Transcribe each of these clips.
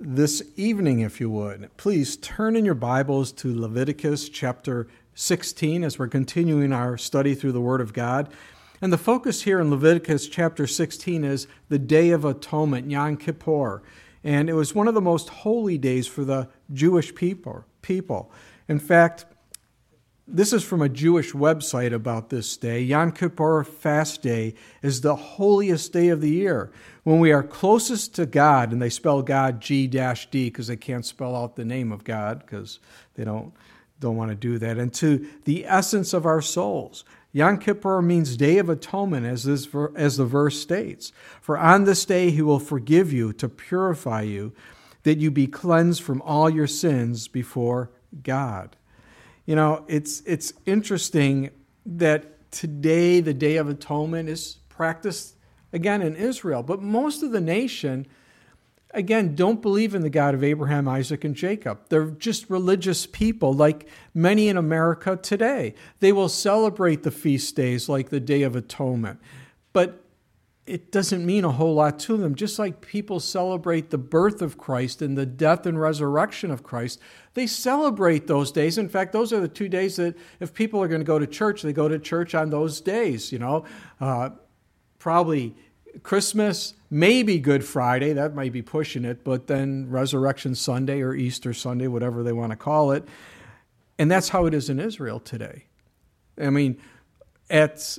this evening, if you would. Please turn in your Bibles to Leviticus chapter 16 as we're continuing our study through the Word of God. And the focus here in Leviticus chapter 16 is the Day of Atonement, Yom Kippur. And it was one of the most holy days for the Jewish people. In fact, this is from a Jewish website about this day. Yom Kippur fast day is the holiest day of the year, when we are closest to God, and they spell God G-D because they can't spell out the name of God because they don't want to do that, and to the essence of our souls. Yom Kippur means Day of Atonement, as the verse states. For on this day he will forgive you to purify you, that you be cleansed from all your sins before God. You know, it's interesting that today the Day of Atonement is practiced again in Israel, but most of the nation, again, don't believe in the God of Abraham, Isaac, and Jacob. They're just religious people like many in America today. They will celebrate the feast days like the Day of Atonement, but it doesn't mean a whole lot to them. Just like people celebrate the birth of Christ and the death and resurrection of Christ, they celebrate those days. In fact, those are the 2 days that if people are going to go to church, they go to church on those days, probably Christmas, maybe Good Friday, that might be pushing it, but then Resurrection Sunday or Easter Sunday, whatever they want to call it. And that's how it is in Israel today. I mean, at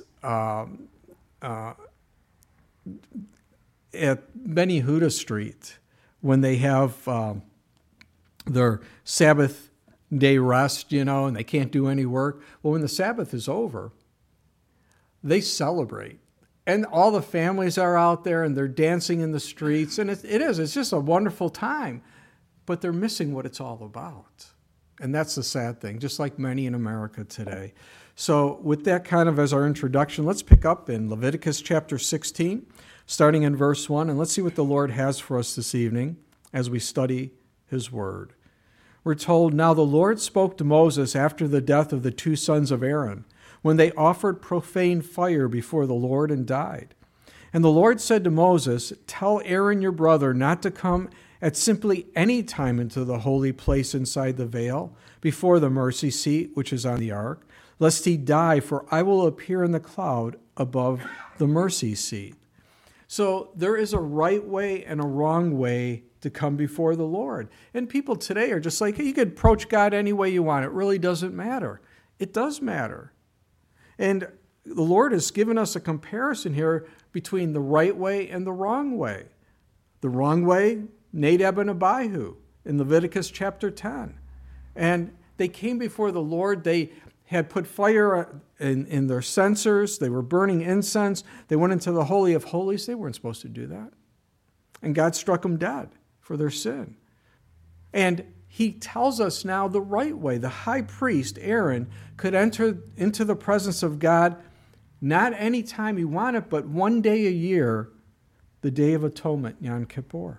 Beni Yehuda Street, when they have their Sabbath day rest, and they can't do any work, well, when the Sabbath is over, they celebrate. And all the families are out there and they're dancing in the streets. And it's just a wonderful time. But they're missing what it's all about. And that's the sad thing, just like many in America today. So with that kind of as our introduction, let's pick up in Leviticus chapter 16, starting in verse 1. And let's see what the Lord has for us this evening as we study his word. We're told, "Now the Lord spoke to Moses after the death of the 2 sons of Aaron, when they offered profane fire before the Lord and died. And the Lord said to Moses, 'Tell Aaron your brother not to come at simply any time into the holy place inside the veil, before the mercy seat which is on the ark, lest he die, for I will appear in the cloud above the mercy seat.'" So there is a right way and a wrong way to come before the Lord. And people today are just like, hey, you can approach God any way you want. It really doesn't matter. It does matter. And the Lord has given us a comparison here between the right way and the wrong way. The wrong way, Nadab and Abihu in Leviticus chapter 10. And they came before the Lord. They had put fire in their censers. They were burning incense. They went into the Holy of Holies. They weren't supposed to do that. And God struck them dead for their sin. And he tells us now the right way. The high priest, Aaron, could enter into the presence of God not any time he wanted, but one day a year, the Day of Atonement, Yom Kippur.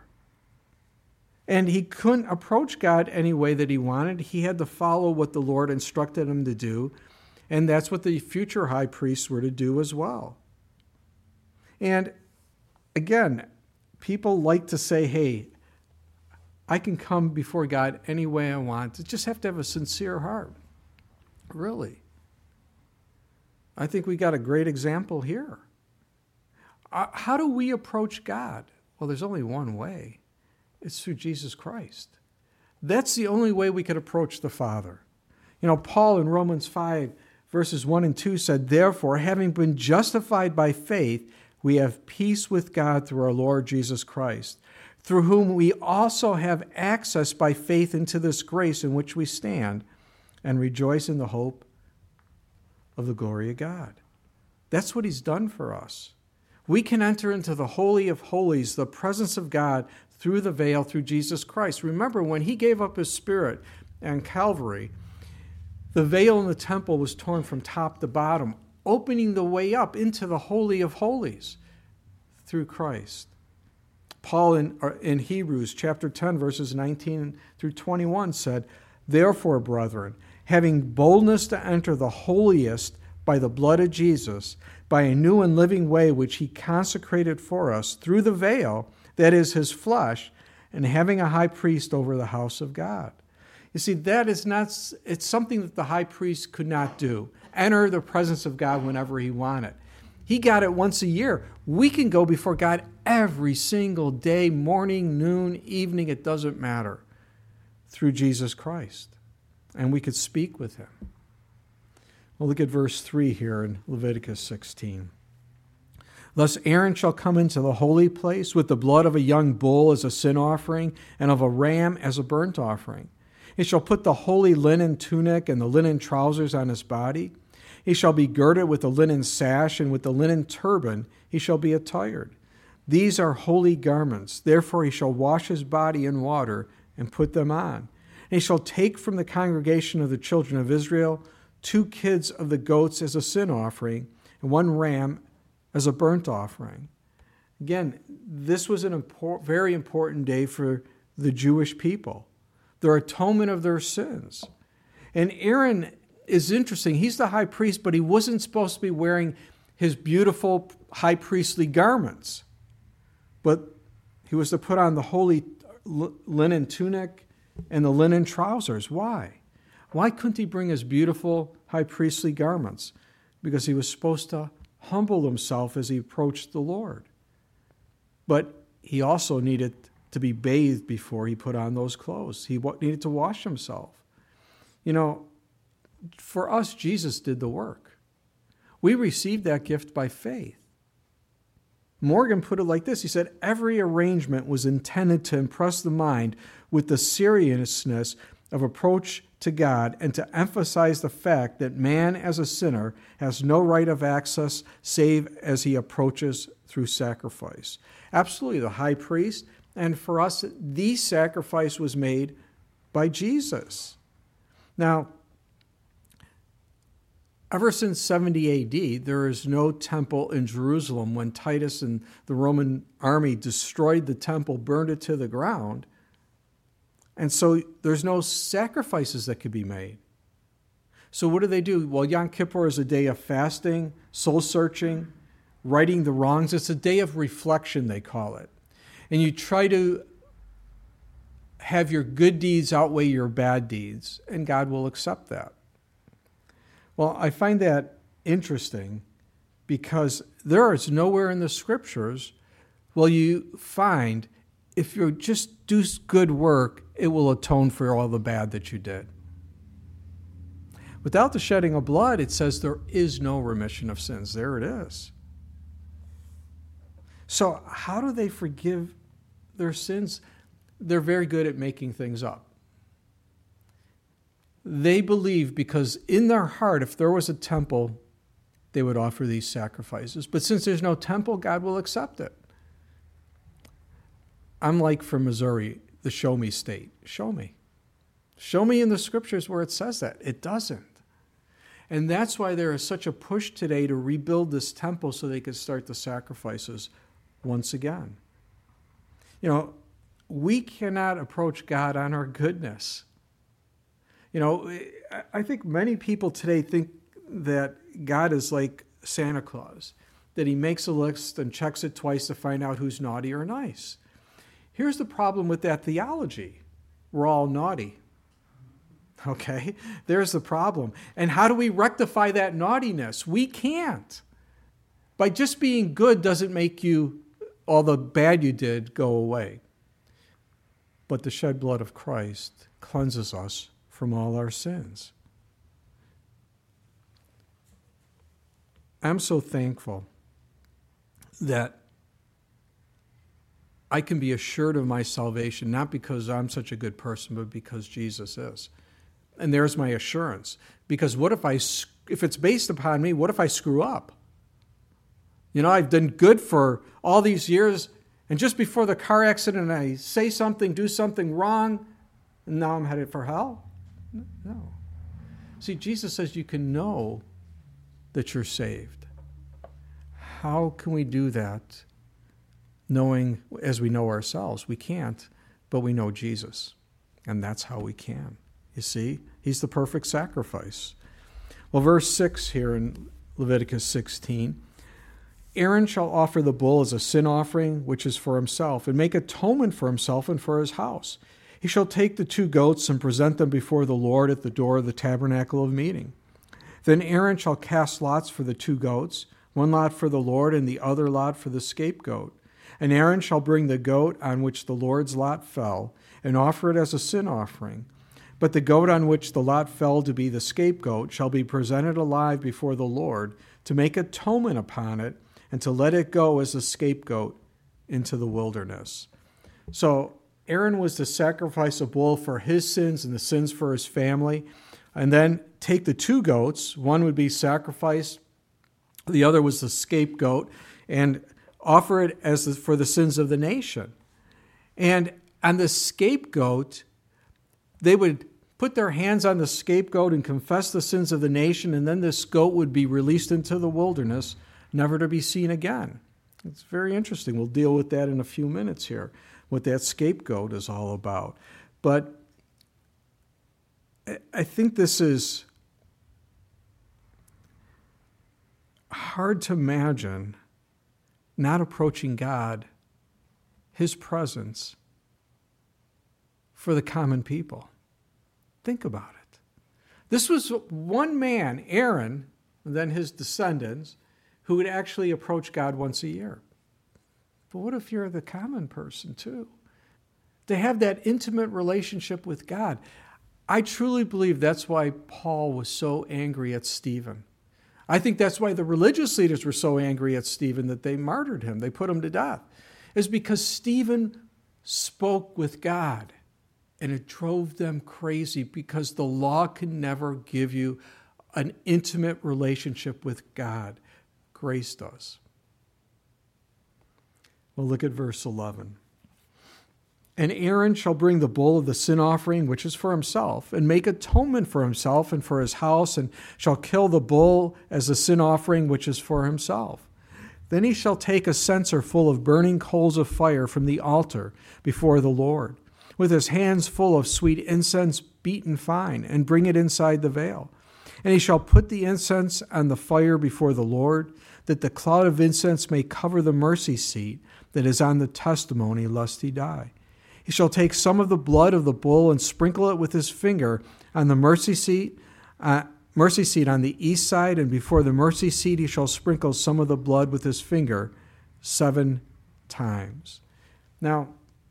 And he couldn't approach God any way that he wanted. He had to follow what the Lord instructed him to do, and that's what the future high priests were to do as well. And again, people like to say, hey, I can come before God any way I want. You just have to have a sincere heart. Really. I think we got a great example here. How do we approach God? Well, there's only one way. It's through Jesus Christ. That's the only way we could approach the Father. Paul in Romans 5, verses 1 and 2 said, "Therefore, having been justified by faith, we have peace with God through our Lord Jesus Christ, through whom we also have access by faith into this grace in which we stand and rejoice in the hope of the glory of God." That's what he's done for us. We can enter into the Holy of Holies, the presence of God, through the veil, through Jesus Christ. Remember, when he gave up his spirit on Calvary, the veil in the temple was torn from top to bottom, opening the way up into the Holy of Holies through Christ. Paul in Hebrews chapter 10, verses 19 through 21 said, "Therefore, brethren, having boldness to enter the holiest by the blood of Jesus, by a new and living way which he consecrated for us through the veil, that is his flesh, and having a high priest over the house of God. You see, that is not, it's something that the high priest could not do. Enter the presence of God whenever he wanted. He got it once a year. We can go before God every single day, morning, noon, evening, it doesn't matter, through Jesus Christ. And we could speak with him. Well, look at verse 3 here in Leviticus 16. Thus Aaron shall come into the holy place with the blood of a young bull as a sin offering and of a ram as a burnt offering. He shall put the holy linen tunic and the linen trousers on his body. He shall be girded with the linen sash, and with the linen turban he shall be attired. These are holy garments. Therefore he shall wash his body in water and put them on. And he shall take from the congregation of the children of Israel 2 kids of the goats as a sin offering, and 1 ram as a burnt offering. Again, this was a very important day for the Jewish people, their atonement of their sins. And Aaron is interesting. He's the high priest, but he wasn't supposed to be wearing his beautiful high priestly garments. But he was to put on the holy linen tunic and the linen trousers. Why? Why couldn't he bring his beautiful high priestly garments? Because he was supposed to humble himself as he approached the Lord. But he also needed to be bathed before he put on those clothes. He needed to wash himself. You know, for us, Jesus did the work. We received that gift by faith. Morgan put it like this. He said, every arrangement was intended to impress the mind with the seriousness of approach to God and to emphasize the fact that man as a sinner has no right of access save as he approaches through sacrifice. Absolutely, the high priest, and for us, the sacrifice was made by Jesus. Now, ever since 70 AD, there is no temple in Jerusalem. When Titus and the Roman army destroyed the temple, burned it to the ground, and so there's no sacrifices that could be made. So what do? Well, Yom Kippur is a day of fasting, soul-searching, righting the wrongs. It's a day of reflection, they call it. And you try to have your good deeds outweigh your bad deeds, and God will accept that. Well, I find that interesting because there is nowhere in the Scriptures will you find if you just do good work, it will atone for all the bad that you did. Without the shedding of blood, it says there is no remission of sins. There it is. So how do they forgive their sins? They're very good at making things up. They believe because in their heart, if there was a temple, they would offer these sacrifices. But since there's no temple, God will accept it. I'm like from Missouri, the show me state. Show me. Show me in the Scriptures where it says that. It doesn't. And that's why there is such a push today to rebuild this temple so they could start the sacrifices once again. You know, we cannot approach God on our goodness. You know, I think many people today think that God is like Santa Claus, that he makes a list and checks it twice to find out who's naughty or nice. Here's the problem with that theology. We're all naughty. Okay? There's the problem. And how do we rectify that naughtiness? We can't. By just being good doesn't make all the bad you did go away. But the shed blood of Christ cleanses us from all our sins. I'm so thankful that I can be assured of my salvation, not because I'm such a good person, but because Jesus is. And there's my assurance. Because what if it's based upon me, what if I screw up? You know, I've done good for all these years, and just before the car accident, I say something, do something wrong, and now I'm headed for hell? No. See, Jesus says you can know that you're saved. How can we do that knowing as we know ourselves? We can't, but we know Jesus, and that's how we can. You see, he's the perfect sacrifice. Well, verse 6 here in Leviticus 16, Aaron shall offer the bull as a sin offering, which is for himself, and make atonement for himself and for his house. He shall take the 2 goats and present them before the Lord at the door of the tabernacle of meeting. Then Aaron shall cast lots for the 2 goats, one lot for the Lord and the other lot for the scapegoat. And Aaron shall bring the goat on which the Lord's lot fell and offer it as a sin offering. But the goat on which the lot fell to be the scapegoat shall be presented alive before the Lord to make atonement upon it and to let it go as a scapegoat into the wilderness. So Aaron was to sacrifice a bull for his sins and the sins for his family, and then take the 2 goats. One would be sacrificed, the other was the scapegoat, and offer it as for the sins of the nation. And on the scapegoat, they would put their hands on the scapegoat and confess the sins of the nation, and then this goat would be released into the wilderness, never to be seen again. It's very interesting. We'll deal with that in a few minutes here, what that scapegoat is all about. But I think this is hard to imagine not approaching God, his presence, for the common people. Think about it. This was one man, Aaron, and then his descendants, who would actually approach God once a year. But what if you're the common person too? To have that intimate relationship with God. I truly believe that's why Paul was so angry at Stephen. I think that's why the religious leaders were so angry at Stephen that they martyred him. They put him to death. Is because Stephen spoke with God. And it drove them crazy because the law can never give you an intimate relationship with God. Grace does. Well, look at verse 11. And Aaron shall bring the bull of the sin offering, which is for himself, and make atonement for himself and for his house, and shall kill the bull as a sin offering, which is for himself. Then he shall take a censer full of burning coals of fire from the altar before the Lord, with his hands full of sweet incense beaten fine, and bring it inside the veil. And he shall put the incense on the fire before the Lord, that the cloud of incense may cover the mercy seat that is on the testimony, lest he die. He shall take some of the blood of the bull and sprinkle it with his finger on the mercy seat on the east side, and before the mercy seat he shall sprinkle some of the blood with his finger 7 times. Now,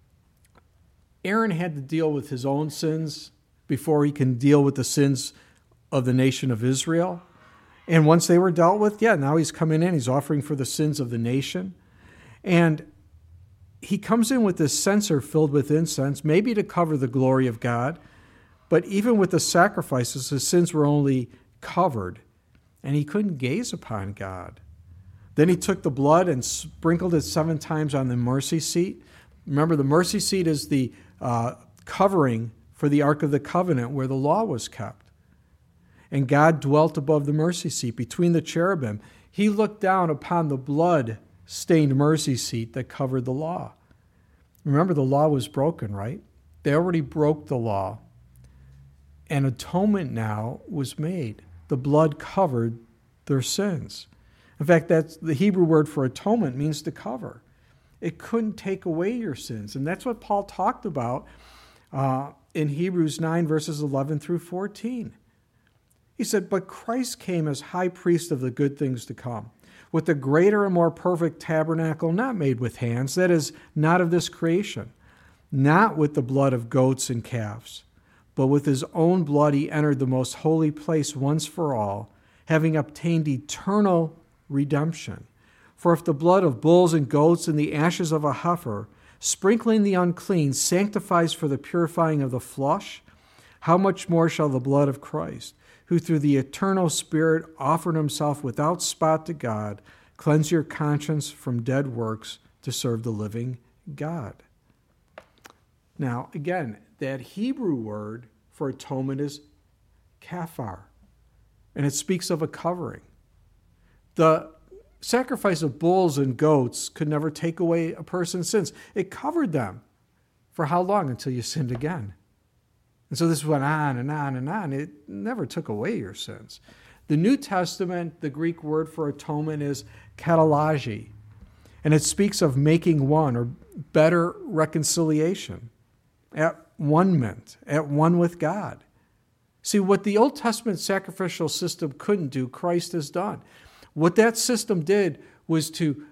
Aaron had to deal with his own sins before he can deal with the sins of the nation of Israel. And once they were dealt with, now he's coming in. He's offering for the sins of the nation. And he comes in with this censer filled with incense, maybe to cover the glory of God. But even with the sacrifices, his sins were only covered, and he couldn't gaze upon God. Then he took the blood and sprinkled it 7 times on the mercy seat. Remember, the mercy seat is the covering for the Ark of the Covenant where the law was kept. And God dwelt above the mercy seat between the cherubim. He looked down upon the blood-stained mercy seat that covered the law. Remember, the law was broken, right? They already broke the law. And atonement now was made. The blood covered their sins. In fact, that's the Hebrew word for atonement, means to cover. It couldn't take away your sins. And that's what Paul talked about in Hebrews 9, verses 11 through 14. He said, but Christ came as high priest of the good things to come, with the greater and more perfect tabernacle, not made with hands, that is, not of this creation, not with the blood of goats and calves, but with his own blood he entered the most holy place once for all, having obtained eternal redemption. For if the blood of bulls and goats and the ashes of a heifer, sprinkling the unclean, sanctifies for the purifying of the flesh, how much more shall the blood of Christ, who through the eternal Spirit offered himself without spot to God, cleanse your conscience from dead works to serve the living God. Now, again, that Hebrew word for atonement is kafar, and it speaks of a covering. The sacrifice of bulls and goats could never take away a person's sins. It covered them for how long? Until you sinned again. And so this went on and on and on. It never took away your sins. The New Testament, the Greek word for atonement is katallagi, and it speaks of making one or better reconciliation, at one-ment, at one with God. See, what the Old Testament sacrificial system couldn't do, Christ has done. What that system did was to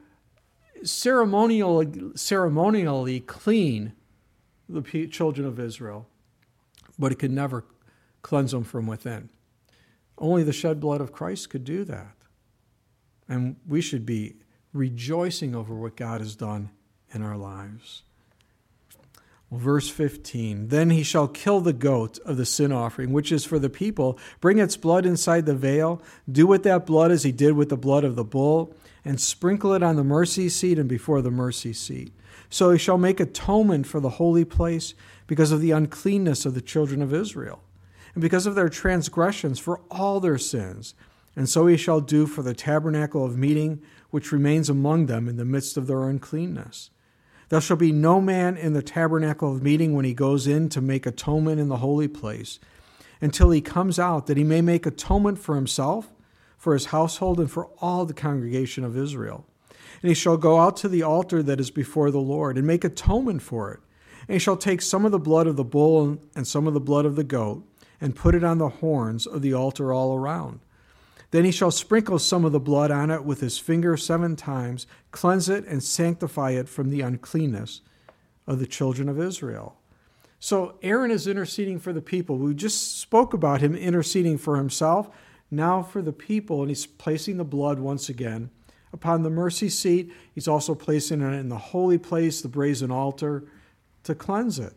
ceremonially clean the children of Israel, but it could never cleanse them from within. Only the shed blood of Christ could do that. And we should be rejoicing over what God has done in our lives. Well, verse 15, then he shall kill the goat of the sin offering, which is for the people, bring its blood inside the veil, do with that blood as he did with the blood of the bull, and sprinkle it on the mercy seat and before the mercy seat. So he shall make atonement for the holy place because of the uncleanness of the children of Israel, and because of their transgressions for all their sins. And so he shall do for the tabernacle of meeting, which remains among them in the midst of their uncleanness. There shall be no man in the tabernacle of meeting when he goes in to make atonement in the holy place, until he comes out, that he may make atonement for himself, for his household, and for all the congregation of Israel. And he shall go out to the altar that is before the Lord, and make atonement for it. And he shall take some of the blood of the bull and some of the blood of the goat, and put it on the horns of the altar all around. Then he shall sprinkle some of the blood on it with his finger 7 times, cleanse it, and sanctify it from the uncleanness of the children of Israel. So Aaron is interceding for the people. We just spoke about him interceding for himself, now for the people, and he's placing the blood once again upon the mercy seat. He's also placing it in the holy place, the brazen altar, to cleanse it.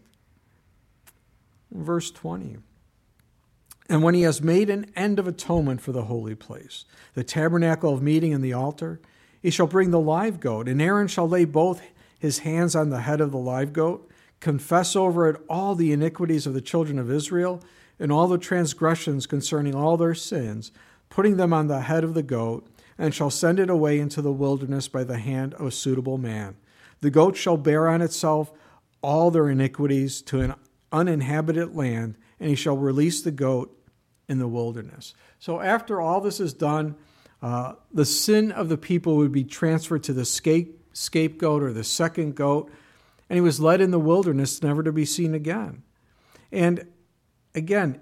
Verse 20. And when he has made an end of atonement for the holy place, the tabernacle of meeting and the altar, he shall bring the live goat, and Aaron shall lay both his hands on the head of the live goat, confess over it all the iniquities of the children of Israel, and all the transgressions concerning all their sins, putting them on the head of the goat, and shall send it away into the wilderness by the hand of a suitable man. The goat shall bear on itself all their iniquities to an uninhabited land, and he shall release the goat in the wilderness. So after all this is done, the sin of the people would be transferred to the scapegoat or the second goat, and he was led in the wilderness never to be seen again. And again,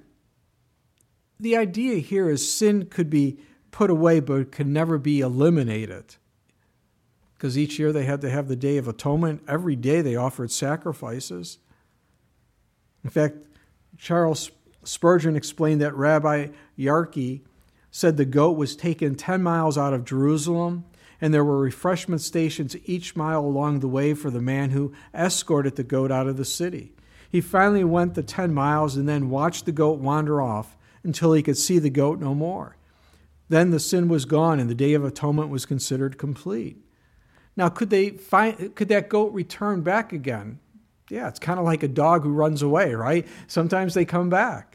the idea here is sin could be put away, but it could never be eliminated. Because each year they had to have the Day of Atonement. Every day they offered sacrifices. In fact, Charles Spurgeon explained that Rabbi Yarki said the goat was taken 10 miles out of Jerusalem, and there were refreshment stations each mile along the way for the man who escorted the goat out of the city. He finally went the 10 miles and then watched the goat wander off until he could see the goat no more. Then the sin was gone and the Day of Atonement was considered complete. Now, could that goat return back again? Yeah, it's kind of like a dog who runs away, right? Sometimes they come back.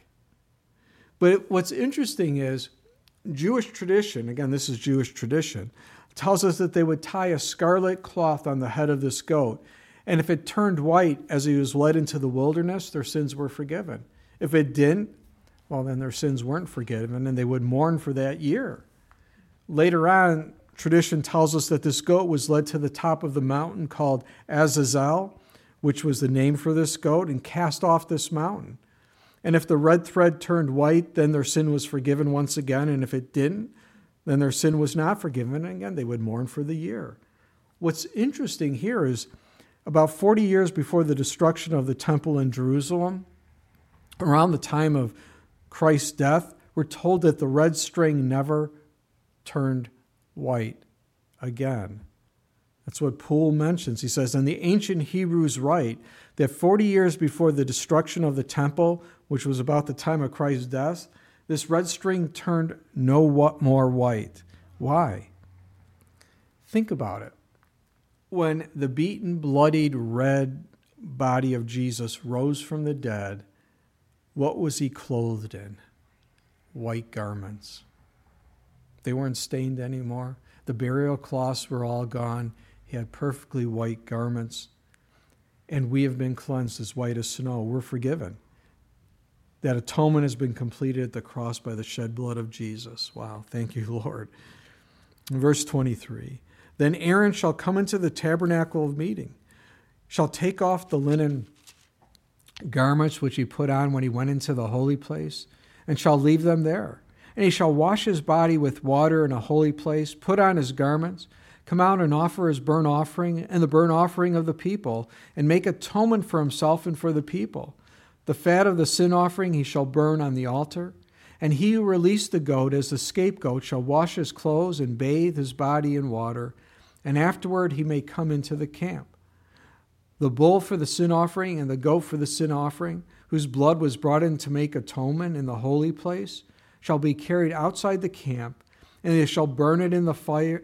But what's interesting is Jewish tradition, again, this is Jewish tradition, tells us that they would tie a scarlet cloth on the head of this goat. And if it turned white as he was led into the wilderness, their sins were forgiven. If it didn't, well, then their sins weren't forgiven, and they would mourn for that year. Later on, tradition tells us that this goat was led to the top of the mountain called Azazel, which was the name for this goat, and cast off this mountain. And if the red thread turned white, then their sin was forgiven once again. And if it didn't, then their sin was not forgiven. And again, they would mourn for the year. What's interesting here is about 40 years before the destruction of the temple in Jerusalem, around the time of Christ's death, we're told that the red string never turned white again. That's what Poole mentions. He says, and the ancient Hebrews write that 40 years before the destruction of the temple, which was about the time of Christ's death, this red string turned no more white. Why? Think about it. When the beaten, bloodied, red body of Jesus rose from the dead, what was he clothed in? White garments. They weren't stained anymore. The burial cloths were all gone. He had perfectly white garments. And we have been cleansed as white as snow. We're forgiven. That atonement has been completed at the cross by the shed blood of Jesus. Wow, thank you, Lord. In verse 23, then Aaron shall come into the tabernacle of meeting, shall take off the linen garments which he put on when he went into the holy place, and shall leave them there. And he shall wash his body with water in a holy place, put on his garments, come out and offer his burnt offering and the burnt offering of the people, and make atonement for himself and for the people. The fat of the sin offering he shall burn on the altar. And he who released the goat as the scapegoat shall wash his clothes and bathe his body in water, and afterward he may come into the camp. The bull for the sin offering and the goat for the sin offering, whose blood was brought in to make atonement in the holy place, shall be carried outside the camp, and they shall burn it in the fire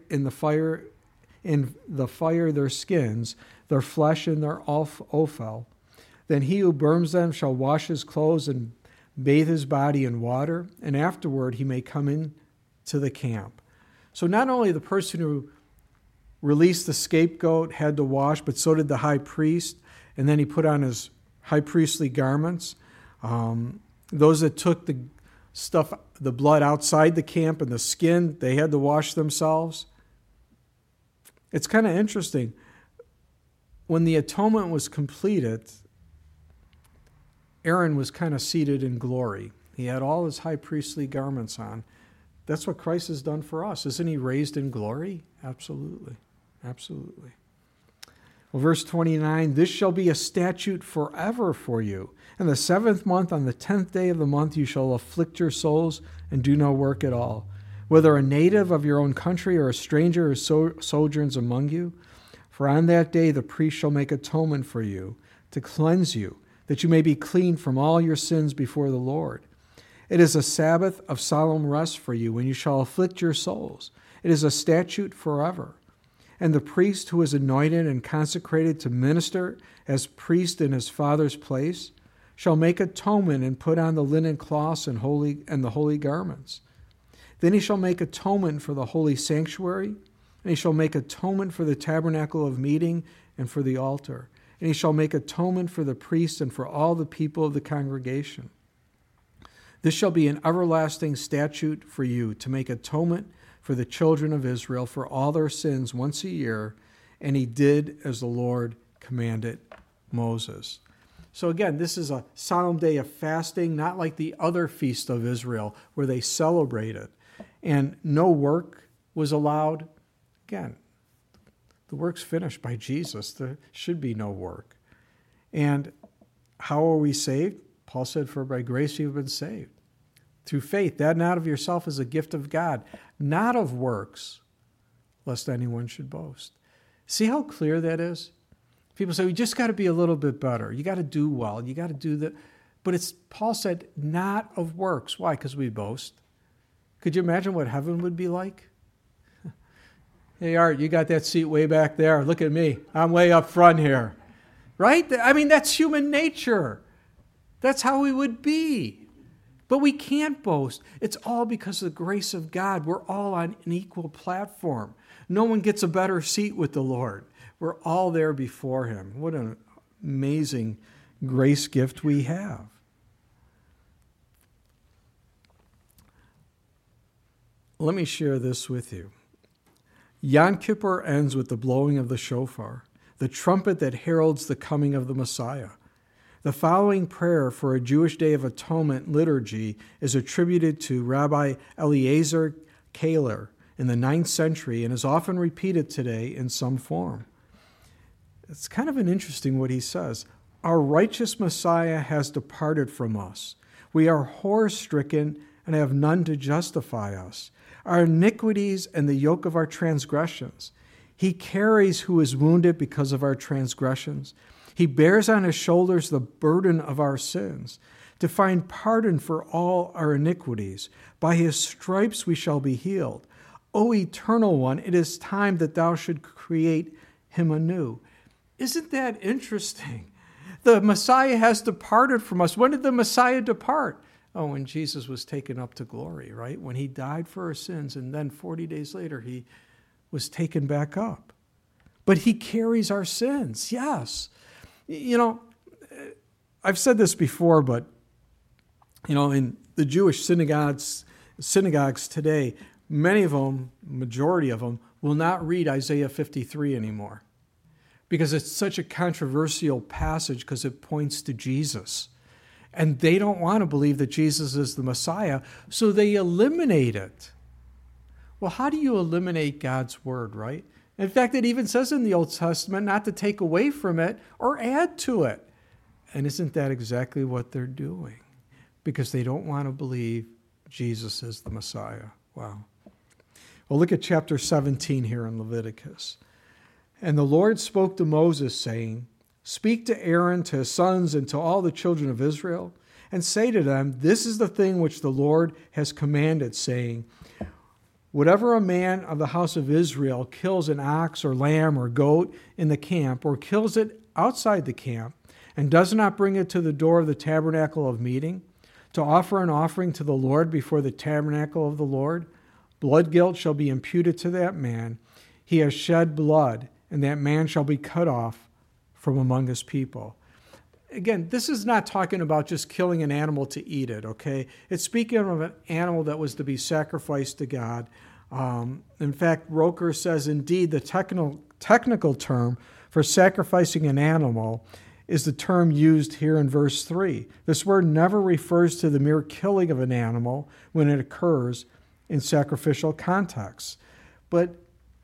their skins, their flesh and their offal. Then he who burns them shall wash his clothes and bathe his body in water, and afterward he may come in to the camp. So not only the person who released the scapegoat had to wash, but so did the high priest, and then he put on his high priestly garments. Those that took the blood outside the camp and the skin, they had to wash themselves. It's kind of interesting. When the atonement was completed, Aaron was kind of seated in glory. He had all his high priestly garments on. That's what Christ has done for us. Isn't he raised in glory? Absolutely. Absolutely. Well, verse 29, this shall be a statute forever for you. In the 7th month, on the 10th day of the month, you shall afflict your souls and do no work at all. Whether a native of your own country or a stranger who sojourns among you. For on that day the priest shall make atonement for you, to cleanse you, that you may be clean from all your sins before the Lord. It is a Sabbath of solemn rest for you, when you shall afflict your souls. It is a statute forever. And the priest who is anointed and consecrated to minister as priest in his father's place shall make atonement and put on the linen cloths and the holy garments. Then he shall make atonement for the holy sanctuary, and he shall make atonement for the tabernacle of meeting and for the altar. And he shall make atonement for the priests and for all the people of the congregation. This shall be an everlasting statute for you, to make atonement for the children of Israel for all their sins once a year. And he did as the Lord commanded Moses. So again, this is a solemn day of fasting, not like the other feast of Israel where they celebrated. And no work was allowed. Again, the work's finished by Jesus. There should be no work. And how are we saved? Paul said, for by grace you have been saved. Through faith, that not of yourself is a gift of God, not of works, lest anyone should boast. See how clear that is? People say, we just got to be a little bit better. You got to do well. You got to do that. But Paul said, not of works. Why? Because we boast. Could you imagine what heaven would be like? Hey, Art, you got that seat way back there. Look at me. I'm way up front here. Right? I mean, that's human nature. That's how we would be. But we can't boast. It's all because of the grace of God. We're all on an equal platform. No one gets a better seat with the Lord. We're all there before him. What an amazing grace gift we have. Let me share this with you. Yom Kippur ends with the blowing of the shofar, the trumpet that heralds the coming of the Messiah. The following prayer for a Jewish Day of Atonement liturgy is attributed to Rabbi Eliezer Kaler in the 9th century and is often repeated today in some form. It's kind of an interesting what he says. Our righteous Messiah has departed from us. We are horror-stricken and have none to justify us. Our iniquities and the yoke of our transgressions. He carries who is wounded because of our transgressions. He bears on his shoulders the burden of our sins, to find pardon for all our iniquities. By his stripes we shall be healed. O Eternal One, it is time that thou should create him anew. Isn't that interesting? The Messiah has departed from us. When did the Messiah depart? Oh, when Jesus was taken up to glory, right? When he died for our sins, and then 40 days later he was taken back up. But he carries our sins, yes. You know, I've said this before, but In the Jewish synagogues today, many of them, majority of them, will not read Isaiah 53 anymore because it's such a controversial passage because it points to Jesus. And they don't want to believe that Jesus is the Messiah, so they eliminate it. Well, how do you eliminate God's word, right? In fact, it even says in the Old Testament not to take away from it or add to it. And isn't that exactly what they're doing? Because they don't want to believe Jesus is the Messiah. Wow. Well, look at chapter 17 here in Leviticus. And the Lord spoke to Moses, saying, "Speak to Aaron, to his sons, and to all the children of Israel, and say to them, this is the thing which the Lord has commanded, saying, whatever a man of the house of Israel kills an ox or lamb or goat in the camp, or kills it outside the camp, and does not bring it to the door of the tabernacle of meeting, to offer an offering to the Lord before the tabernacle of the Lord, blood guilt shall be imputed to that man. He has shed blood, and that man shall be cut off from among his people." Again, this is not talking about just killing an animal to eat it, okay? It's speaking of an animal that was to be sacrificed to God. In fact, Roker says, indeed, the technical term for sacrificing an animal is the term used here in verse 3. This word never refers to the mere killing of an animal when it occurs in sacrificial contexts. But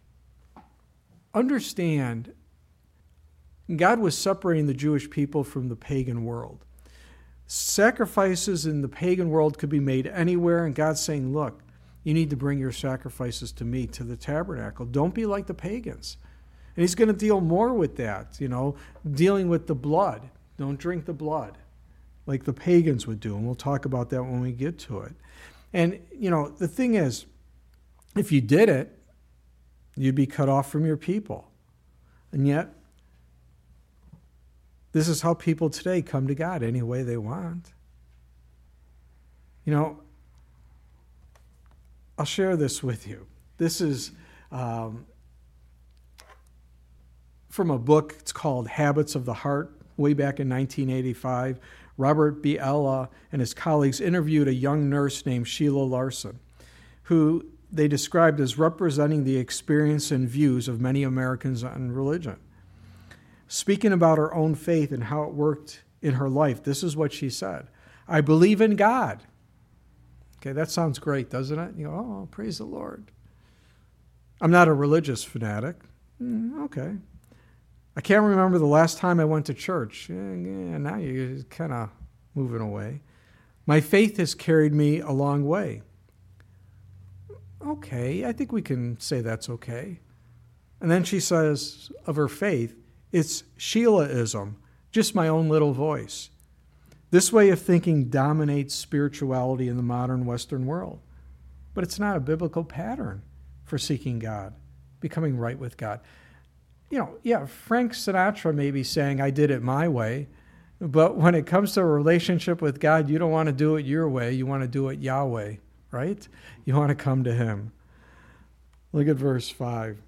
understand, God was separating the Jewish people from the pagan world. Sacrifices in the pagan world could be made anywhere, and God's saying, look, you need to bring your sacrifices to me, to the tabernacle. Don't be like the pagans. And he's going to deal more with that, dealing with the blood. Don't drink the blood like the pagans would do, and we'll talk about that when we get to it. And, the thing is, if you did it, you'd be cut off from your people. And yet, this is how people today come to God any way they want. I'll share this with you. This is from a book. It's called Habits of the Heart. Way back in 1985, Robert Biella and his colleagues interviewed a young nurse named Sheila Larson, who they described as representing the experience and views of many Americans on religion. Speaking about her own faith and how it worked in her life, this is what she said. "I believe in God." Okay, that sounds great, doesn't it? You go, oh, praise the Lord. "I'm not a religious fanatic." Okay. "I can't remember the last time I went to church." Yeah, now you're kind of moving away. "My faith has carried me a long way." Okay, I think we can say that's okay. And then she says of her faith, "It's Sheilaism, just my own little voice." This way of thinking dominates spirituality in the modern Western world. But it's not a biblical pattern for seeking God, becoming right with God. Frank Sinatra may be saying, "I did it my way," but when it comes to a relationship with God, you don't want to do it your way. You want to do it Yahweh, right? You want to come to him. Look at verse 5.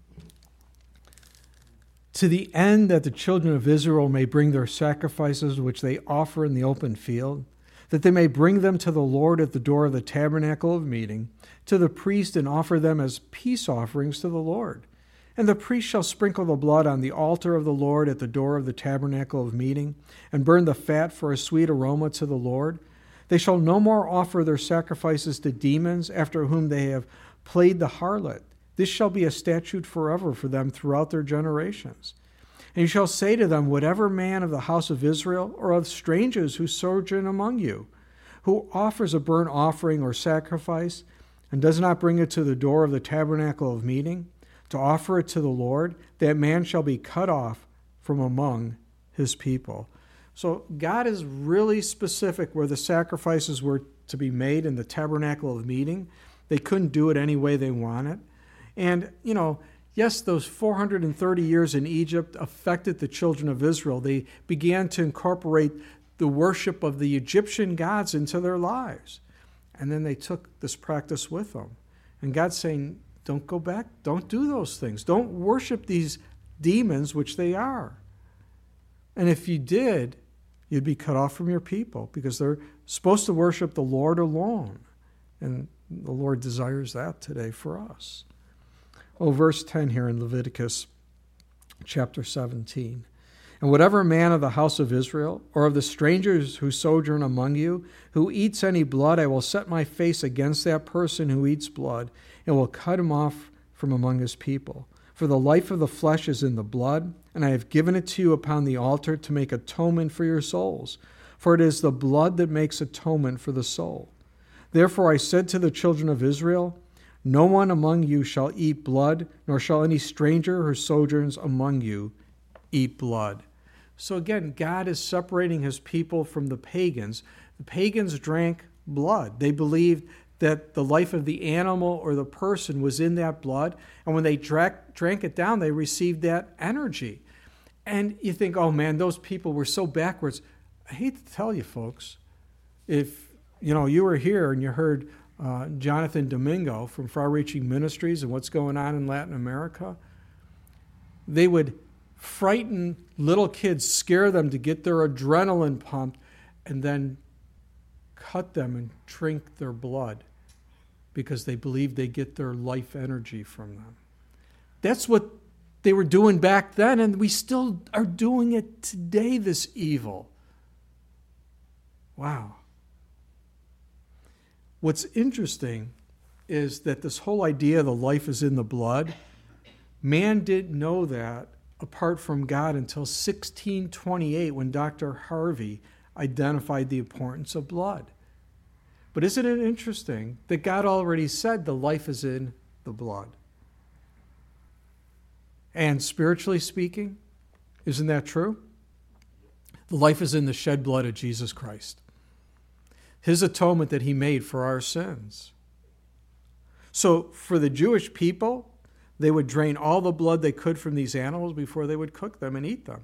"To the end that the children of Israel may bring their sacrifices which they offer in the open field, that they may bring them to the Lord at the door of the tabernacle of meeting, to the priest, and offer them as peace offerings to the Lord. And the priest shall sprinkle the blood on the altar of the Lord at the door of the tabernacle of meeting, and burn the fat for a sweet aroma to the Lord. They shall no more offer their sacrifices to demons, after whom they have played the harlot. This shall be a statute forever for them throughout their generations. And you shall say to them, whatever man of the house of Israel or of strangers who sojourn among you, who offers a burnt offering or sacrifice, and does not bring it to the door of the tabernacle of meeting, to offer it to the Lord, that man shall be cut off from among his people." So God is really specific where the sacrifices were to be made in the tabernacle of meeting. They couldn't do it any way they wanted. And, yes, those 430 years in Egypt affected the children of Israel. They began to incorporate the worship of the Egyptian gods into their lives. And then they took this practice with them. And God's saying, don't go back. Don't do those things. Don't worship these demons, which they are. And if you did, you'd be cut off from your people, because they're supposed to worship the Lord alone. And the Lord desires that today for us. Oh, verse 10 here in Leviticus chapter 17. And whatever man of the house of Israel, or of the strangers who sojourn among you, who eats any blood, I will set my face against that person who eats blood, and will cut him off from among his people. For the life of the flesh is in the blood, and I have given it to you upon the altar to make atonement for your souls. For it is the blood that makes atonement for the soul. Therefore I said to the children of Israel, no one among you shall eat blood, nor shall any stranger who sojourns among you eat blood. So again, God is separating his people from the pagans. The pagans drank blood. They believed that the life of the animal or the person was in that blood, and when they drank it down, they received that energy. And you think, oh man, those people were so backwards. I hate to tell you folks, if you were here and you heard Jonathan Domingo from Far Reaching Ministries and what's going on in Latin America, they would frighten little kids, scare them to get their adrenaline pumped, and then cut them and drink their blood because they believe they get their life energy from them. That's what they were doing back then, and we still are doing it today, this evil. Wow. What's interesting is that this whole idea the life is in the blood, man didn't know that apart from God until 1628 when Dr. Harvey identified the importance of blood. But isn't it interesting that God already said the life is in the blood? And spiritually speaking, isn't that true? The life is in the shed blood of Jesus Christ. His atonement that he made for our sins. So for the Jewish people, they would drain all the blood they could from these animals before they would cook them and eat them.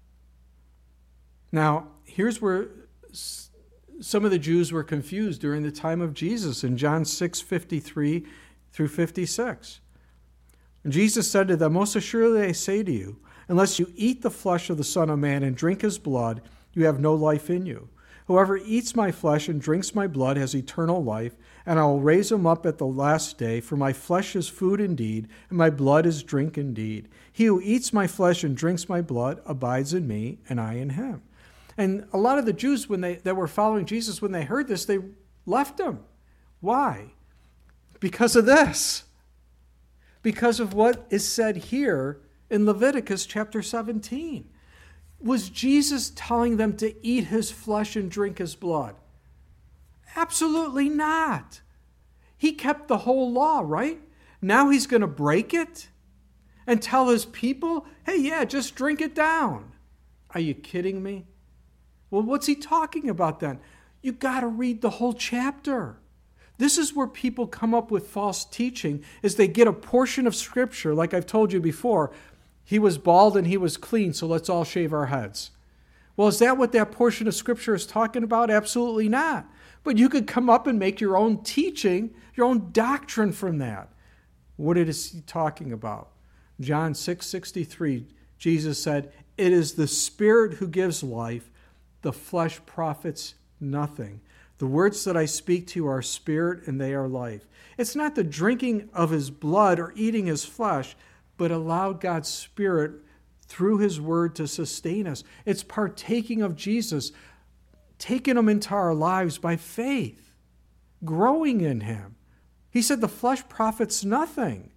Now, here's where some of the Jews were confused during the time of Jesus in John 6:53 through 56. And Jesus said to them, most assuredly I say to you, unless you eat the flesh of the Son of Man and drink his blood, you have no life in you. Whoever eats my flesh and drinks my blood has eternal life, and I will raise him up at the last day, for my flesh is food indeed, and my blood is drink indeed. He who eats my flesh and drinks my blood abides in me, and I in him. And a lot of the Jews that were following Jesus, when they heard this, they left him. Why? Because of this. Because of what is said here in Leviticus chapter 17. Was Jesus telling them to eat his flesh and drink his blood? Absolutely not. He kept the whole law, right? Now he's going to break it and tell his people, hey, yeah, just drink it down. Are you kidding me? Well, what's he talking about then? You got to read the whole chapter. This is where people come up with false teaching, is they get a portion of Scripture, like I've told you before. He was bald and he was clean, so let's all shave our heads. Well, is that what that portion of Scripture is talking about? Absolutely not. But you could come up and make your own teaching, your own doctrine from that. What is he talking about? John 6:63, Jesus said, it is the Spirit who gives life, the flesh profits nothing. The words that I speak to you are spirit and they are life. It's not the drinking of his blood or eating his flesh, but allow God's Spirit through his word to sustain us. It's partaking of Jesus, taking him into our lives by faith, growing in him. He said the flesh profits nothing.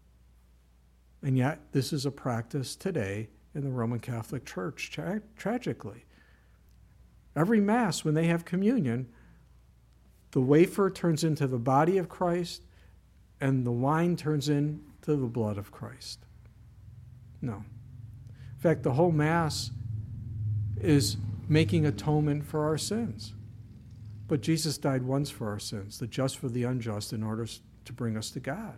And yet this is a practice today in the Roman Catholic Church, tragically. Every Mass, when they have communion, the wafer turns into the body of Christ and the wine turns into the blood of Christ. No. In fact, the whole Mass is making atonement for our sins. But Jesus died once for our sins, the just for the unjust, in order to bring us to God.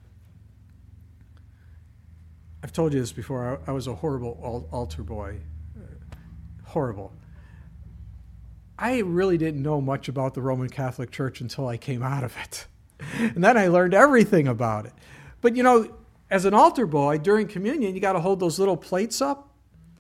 I've told you this before. I was a horrible altar boy. Horrible. I really didn't know much about the Roman Catholic Church until I came out of it. And then I learned everything about it. But as an altar boy, during communion, you got to hold those little plates up.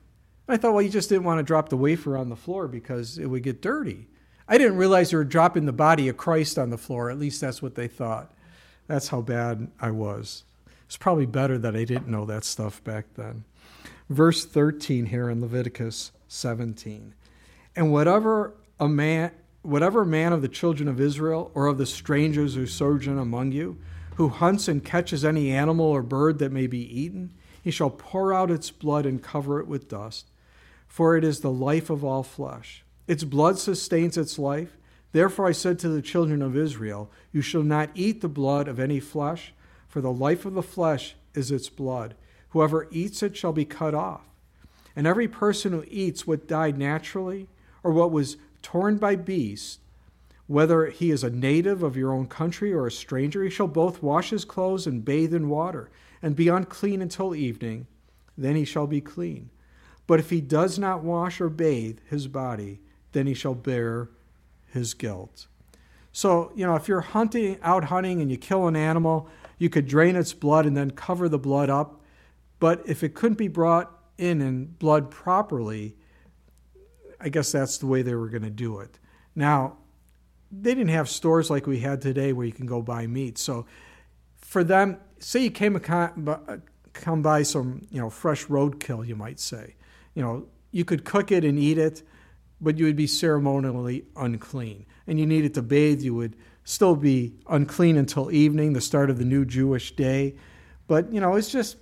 And I thought, well, you just didn't want to drop the wafer on the floor because it would get dirty. I didn't realize they were dropping the body of Christ on the floor. At least that's what they thought. That's how bad I was. It's probably better that I didn't know that stuff back then. Verse 13 here in Leviticus 17. And whatever man of the children of Israel or of the strangers who sojourn among you, who hunts and catches any animal or bird that may be eaten, he shall pour out its blood and cover it with dust. For it is the life of all flesh. Its blood sustains its life. Therefore I said to the children of Israel, you shall not eat the blood of any flesh, for the life of the flesh is its blood. Whoever eats it shall be cut off. And every person who eats what died naturally, or what was torn by beasts, whether he is a native of your own country or a stranger, he shall both wash his clothes and bathe in water, and be unclean until evening. Then he shall be clean. But if he does not wash or bathe his body, then he shall bear his guilt. So, if you're out hunting and you kill an animal, you could drain its blood and then cover the blood up. But if it couldn't be brought in blood properly, I guess that's the way they were going to do it. Now, they didn't have stores like we had today where you can go buy meat. So for them, say you come by some, fresh roadkill, you might say. You could cook it and eat it, but you would be ceremonially unclean. And you needed to bathe. You would still be unclean until evening, the start of the new Jewish day. But, it's just,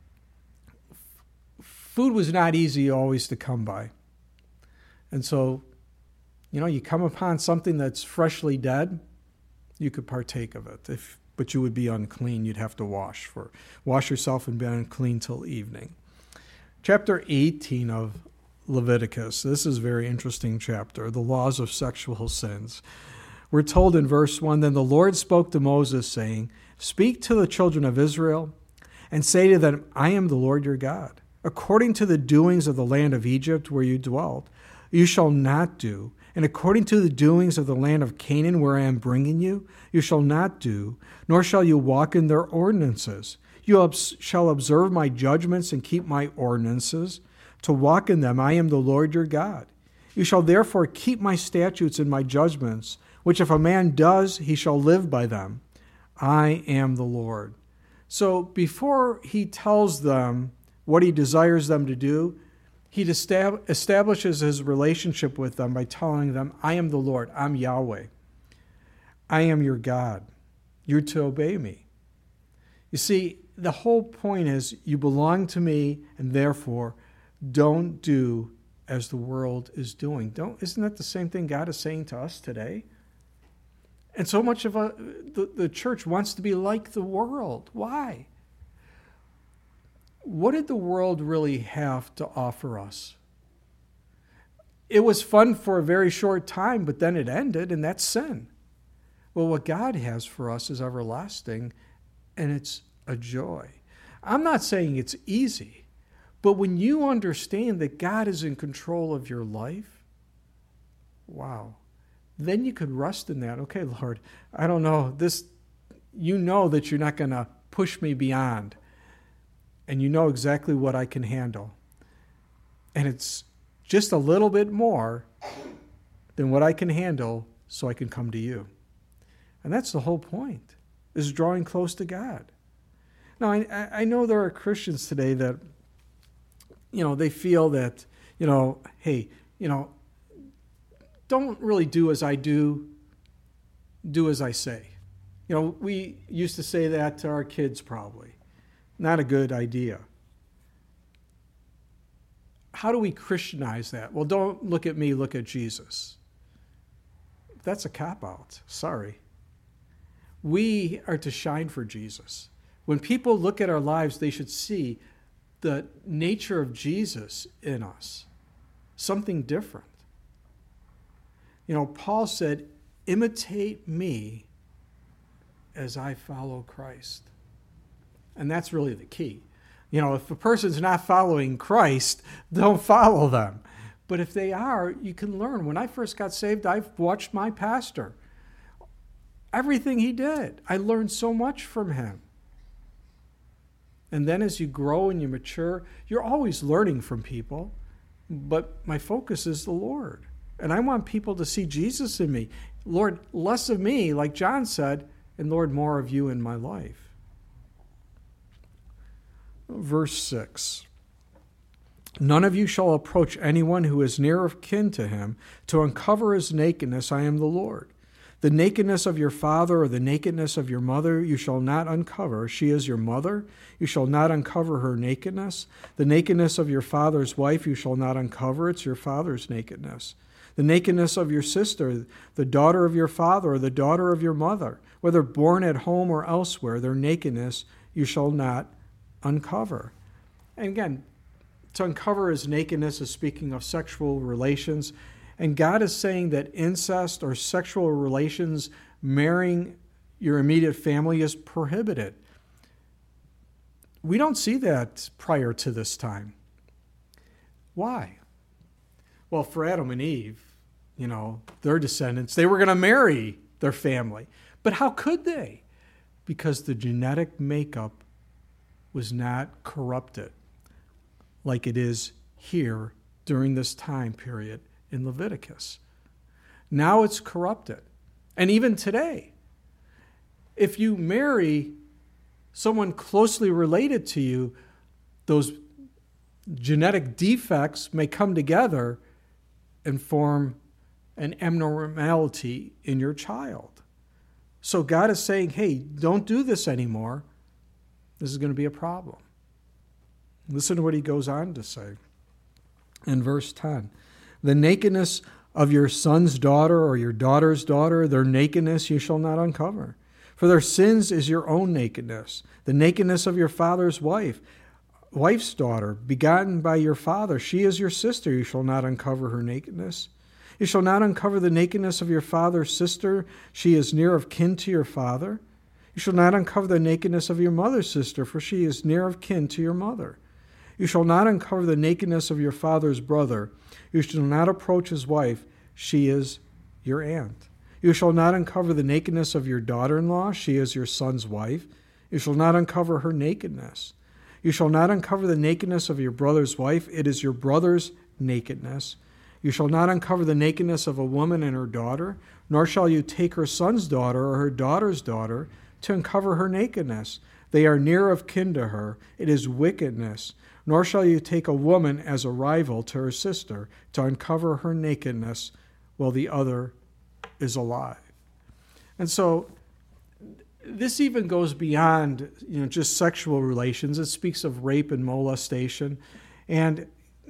food was not easy always to come by. And so, you come upon something that's freshly dead, you could partake of it. But you would be unclean. You'd have to wash yourself and be unclean till evening. Chapter 18 of Leviticus. This is a very interesting chapter, the laws of sexual sins. We're told in verse 1, Then the Lord spoke to Moses, saying, Speak to the children of Israel, and say to them, I am the Lord your God. According to the doings of the land of Egypt where you dwelt, you shall not do. And according to the doings of the land of Canaan where I am bringing you, you shall not do, nor shall you walk in their ordinances. You shall observe my judgments and keep my ordinances. To walk in them, I am the Lord your God. You shall therefore keep my statutes and my judgments, which if a man does, he shall live by them. I am the Lord. So before he tells them what he desires them to do, he establishes his relationship with them by telling them, I am the Lord, I'm Yahweh. I am your God. You're to obey me. You see, the whole point is you belong to me, and therefore don't do as the world is doing. Isn't that the same thing God is saying to us today? And so much of the church wants to be like the world. Why? What did the world really have to offer us? It was fun for a very short time, but then it ended, and that's sin. Well, what God has for us is everlasting, and it's a joy. I'm not saying it's easy, but when you understand that God is in control of your life, wow, then you could rest in that. Okay, Lord, I don't know this. You know that you're not going to push me beyond, and you know exactly what I can handle. And it's just a little bit more than what I can handle so I can come to you. And that's the whole point, is drawing close to God. Now, I know there are Christians today that, they feel that, hey, don't really do as I do as I say. We used to say that to our kids probably. Not a good idea. How do we Christianize that? Well, don't look at me, look at Jesus. That's a cop-out. Sorry. We are to shine for Jesus. When people look at our lives, they should see the nature of Jesus in us, something different. Paul said, imitate me as I follow Christ. And that's really the key. If a person's not following Christ, don't follow them. But if they are, you can learn. When I first got saved, I've watched my pastor. Everything he did, I learned so much from him. And then as you grow and you mature, you're always learning from people. but my focus is the Lord. And I want people to see Jesus in me. Lord, less of me, like John said, and Lord, more of you in my life. Verse 6. None of you shall approach anyone who is near of kin to him to uncover his nakedness. I am the Lord. The nakedness of your father or the nakedness of your mother you shall not uncover. She is your mother. You shall not uncover her nakedness. The nakedness of your father's wife you shall not uncover. It's your father's nakedness. The nakedness of your sister, the daughter of your father or the daughter of your mother, whether born at home or elsewhere, their nakedness you shall not uncover. And again, to uncover his nakedness is speaking of sexual relations. And God is saying that incest or sexual relations, marrying your immediate family, is prohibited. We don't see that prior to this time. Why? Well, for Adam and Eve, their descendants, they were going to marry their family. But how could they? Because the genetic makeup was not corrupted like it is here during this time period in Leviticus. Now it's corrupted. And even today, if you marry someone closely related to you, those genetic defects may come together and form an abnormality in your child. So God is saying, hey, don't do this anymore. This is going to be a problem. Listen to what he goes on to say in verse 10. The nakedness of your son's daughter or your daughter's daughter, their nakedness you shall not uncover. For their sins is your own nakedness. The nakedness of your father's wife's daughter, begotten by your father, she is your sister. You shall not uncover her nakedness. You shall not uncover the nakedness of your father's sister. She is near of kin to your father. You shall not uncover the nakedness of your mother's sister, for she is near of kin to your mother. You shall not uncover the nakedness of your father's brother. You shall not approach his wife. She is your aunt. You shall not uncover the nakedness of your daughter-in-law. She is your son's wife. You shall not uncover her nakedness. You shall not uncover the nakedness of your brother's wife. It is your brother's nakedness. You shall not uncover the nakedness of a woman and her daughter, nor shall you take her son's daughter or her daughter's daughter to uncover her nakedness. They are near of kin to her. It is wickedness. Nor shall you take a woman as a rival to her sister to uncover her nakedness while the other is alive. And so this even goes beyond just sexual relations. It speaks of rape and molestation. And,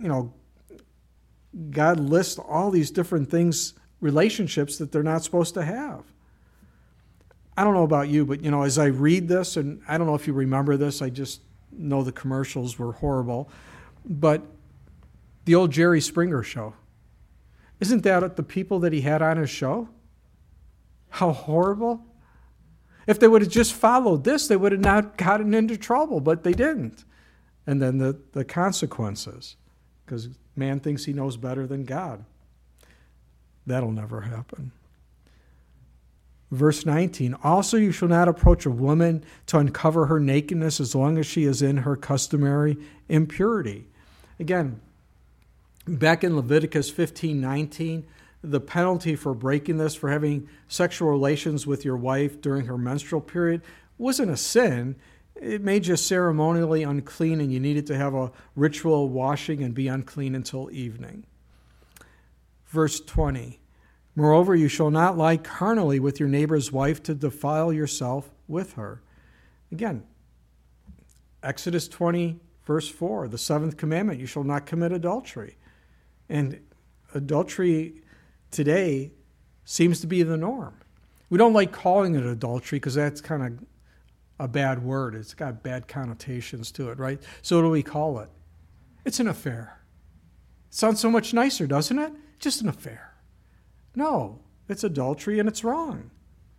God lists all these different things, relationships that they're not supposed to have. I don't know about you, but, as I read this, and I don't know if you remember this, I just know the commercials were horrible, but the old Jerry Springer show, isn't that the people that he had on his show? How horrible. If they would have just followed this, they would have not gotten into trouble, but they didn't. And then the consequences, because man thinks he knows better than God. That'll never happen. Verse 19, also you shall not approach a woman to uncover her nakedness as long as she is in her customary impurity. Again, back in Leviticus 15:19, the penalty for breaking this, for having sexual relations with your wife during her menstrual period, wasn't a sin. It made you ceremonially unclean, and you needed to have a ritual washing and be unclean until evening. Verse 20, moreover, you shall not lie carnally with your neighbor's wife to defile yourself with her. Again, Exodus 20, verse 4, the seventh commandment, you shall not commit adultery. And adultery today seems to be the norm. We don't like calling it adultery because that's kind of a bad word. It's got bad connotations to it, right? So what do we call it? It's an affair. It sounds so much nicer, doesn't it? Just an affair. No, it's adultery and it's wrong.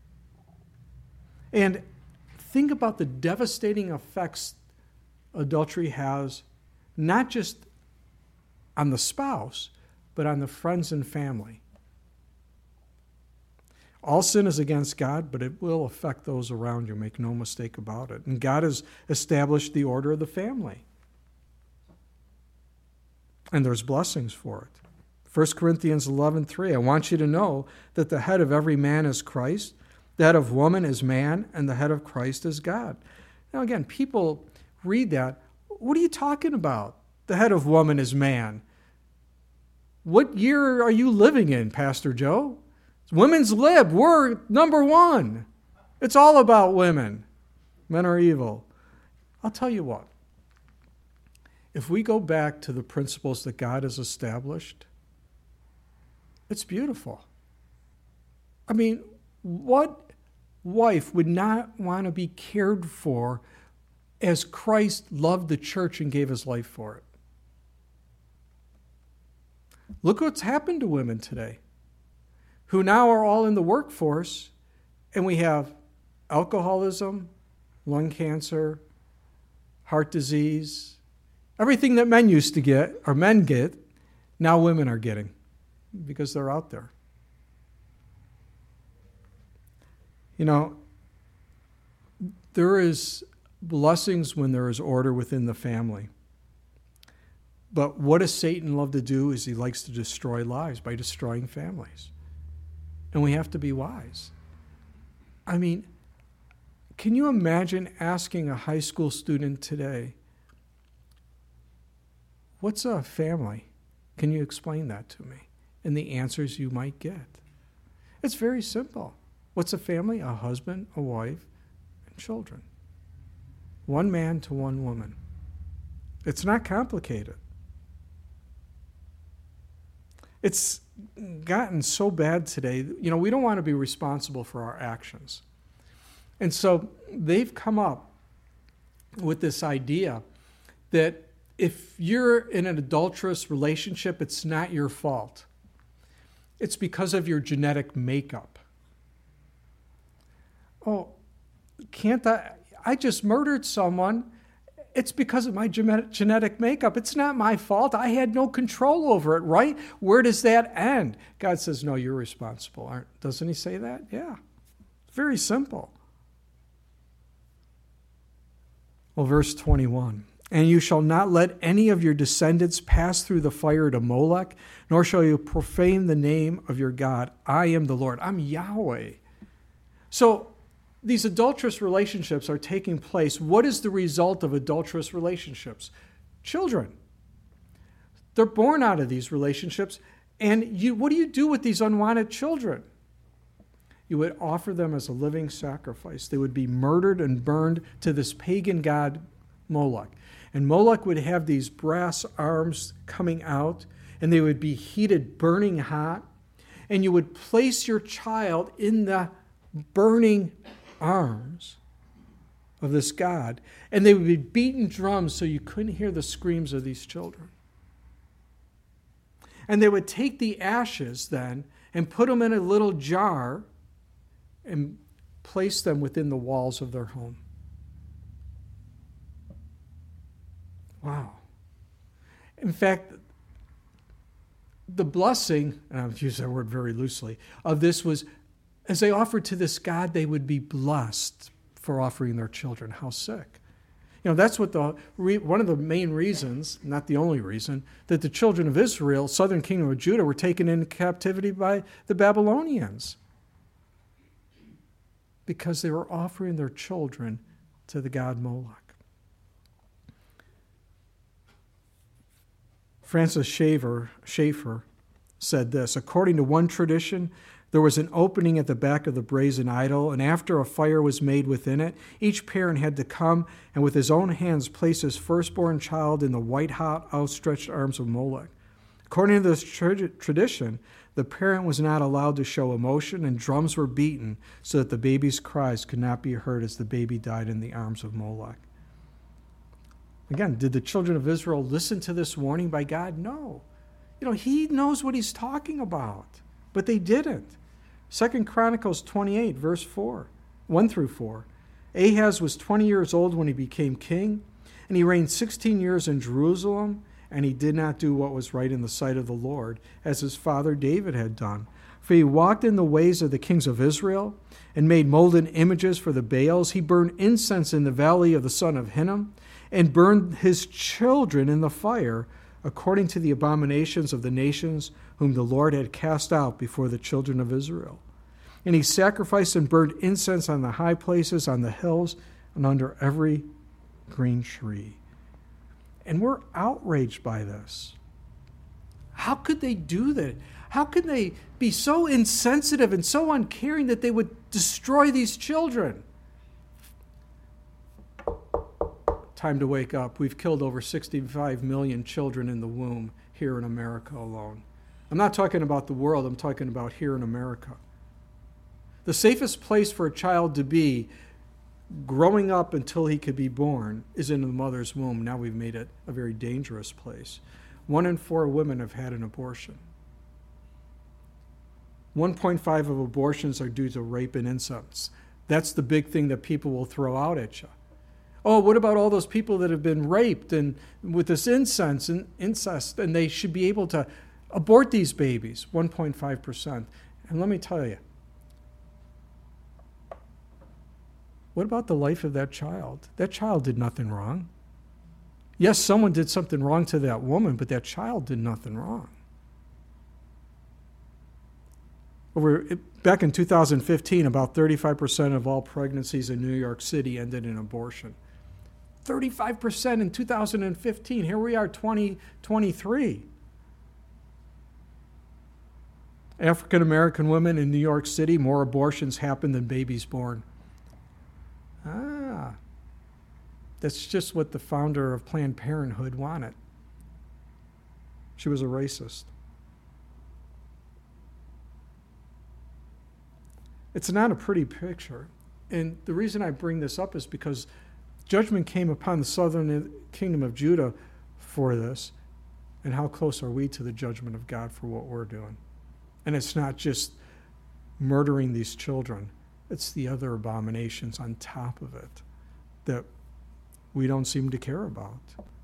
And think about the devastating effects adultery has, not just on the spouse, but on the friends and family. All sin is against God, but it will affect those around you. Make no mistake about it. And God has established the order of the family. And there's blessings for it. 1 Corinthians 11:3, I want you to know that the head of every man is Christ, the head of woman is man, and the head of Christ is God. Now again, people read that. What are you talking about? The head of woman is man. What year are you living in, Pastor Joe? It's women's lib. We're number one. It's all about women. Men are evil. I'll tell you what. If we go back to the principles that God has established, it's beautiful. I mean, what wife would not want to be cared for as Christ loved the church and gave his life for it? Look what's happened to women today, who now are all in the workforce, and we have alcoholism, lung cancer, heart disease, everything that men used to get, or men get, now women are getting because they're out there. You know, there is blessings when there is order within the family. But what does Satan love to do is he likes to destroy lives by destroying families. And we have to be wise. I mean, can you imagine asking a high school student today, what's a family? Can you explain that to me? And the answers you might get. It's very simple. What's a family? A husband, a wife, and children. One man to one woman. It's not complicated. It's gotten so bad today. You know, we don't want to be responsible for our actions. And so they've come up with this idea that if you're in an adulterous relationship, it's not your fault. It's because of your genetic makeup. Oh, can't I just murdered someone. It's because of my genetic makeup. It's not my fault. I had no control over it, right? Where does that end? God says, no, you're responsible. Doesn't he say that? Yeah. It's very simple. Well, verse 21. And you shall not let any of your descendants pass through the fire to Molech, nor shall you profane the name of your God. I am the Lord. I'm Yahweh. So these adulterous relationships are taking place. What is the result of adulterous relationships? Children. They're born out of these relationships. And what do you do with these unwanted children? You would offer them as a living sacrifice. They would be murdered and burned to this pagan god Moloch. And Moloch would have these brass arms coming out, and they would be heated, burning hot. And you would place your child in the burning arms of this god, and they would be beaten drums so you couldn't hear the screams of these children. And they would take the ashes then and put them in a little jar and place them within the walls of their home. Wow. In fact, the blessing, and I've used that word very loosely, of this was, as they offered to this God, they would be blessed for offering their children. How sick. You know, that's what one of the main reasons, not the only reason, that the children of Israel, southern kingdom of Judah, were taken into captivity by the Babylonians. Because they were offering their children to the god Moloch. Francis Schaeffer said this, according to one tradition, there was an opening at the back of the brazen idol, and after a fire was made within it, each parent had to come and with his own hands place his firstborn child in the white-hot, outstretched arms of Moloch. According to this tradition, the parent was not allowed to show emotion, and drums were beaten so that the baby's cries could not be heard as the baby died in the arms of Moloch. Again, did the children of Israel listen to this warning by God? No. You know, he knows what he's talking about, but they didn't. 2 Chronicles 28, verse 4, 1 through 4. Ahaz was 20 years old when he became king, and he reigned 16 years in Jerusalem, and he did not do what was right in the sight of the Lord, as his father David had done. For he walked in the ways of the kings of Israel, and made molten images for the Baals. He burned incense in the valley of the son of Hinnom, and burned his children in the fire, according to the abominations of the nations whom the Lord had cast out before the children of Israel. And he sacrificed and burned incense on the high places, on the hills, and under every green tree. And we're outraged by this. How could they do that? How could they be so insensitive and so uncaring that they would destroy these children? Time to wake up. We've killed over 65 million children in the womb here in America alone. I'm not talking about the world. I'm talking about here in America. The safest place for a child to be growing up until he could be born is in the mother's womb. Now we've made it a very dangerous place. 1 in 4 women have had an abortion. 1.5 of abortions are due to rape and incest. That's the big thing that people will throw out at you. Oh, what about all those people that have been raped and with this incest, and they should be able to abort these babies, 1.5%. And let me tell you, what about the life of that child? That child did nothing wrong. Yes, someone did something wrong to that woman, but that child did nothing wrong. Back in 2015, about 35% of all pregnancies in New York City ended in abortion. 35% in 2015. Here we are, 2023. African American women in New York City, more abortions happen than babies born. That's just what the founder of Planned Parenthood wanted. She was a racist. It's not a pretty picture. And the reason I bring this up is because judgment came upon the southern kingdom of Judah for this. And how close are we to the judgment of God for what we're doing? And it's not just murdering these children. It's the other abominations on top of it that we don't seem to care about.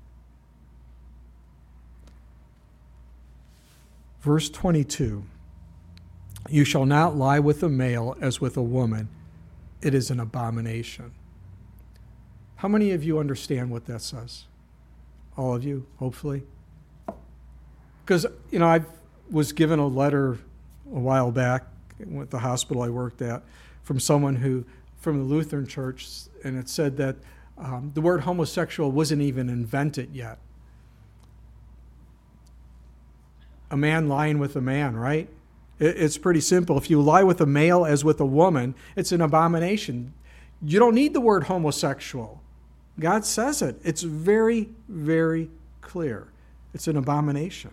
Verse 22, you shall not lie with a male as with a woman. It is an abomination. How many of you understand what that says? All of you, hopefully? Because, I was given a letter a while back with the hospital I worked at from someone from the Lutheran Church, and it said that the word homosexual wasn't even invented yet. A man lying with a man, right? It's pretty simple. If you lie with a male as with a woman, it's an abomination. You don't need the word homosexual. God says it. It's very, very clear. It's an abomination.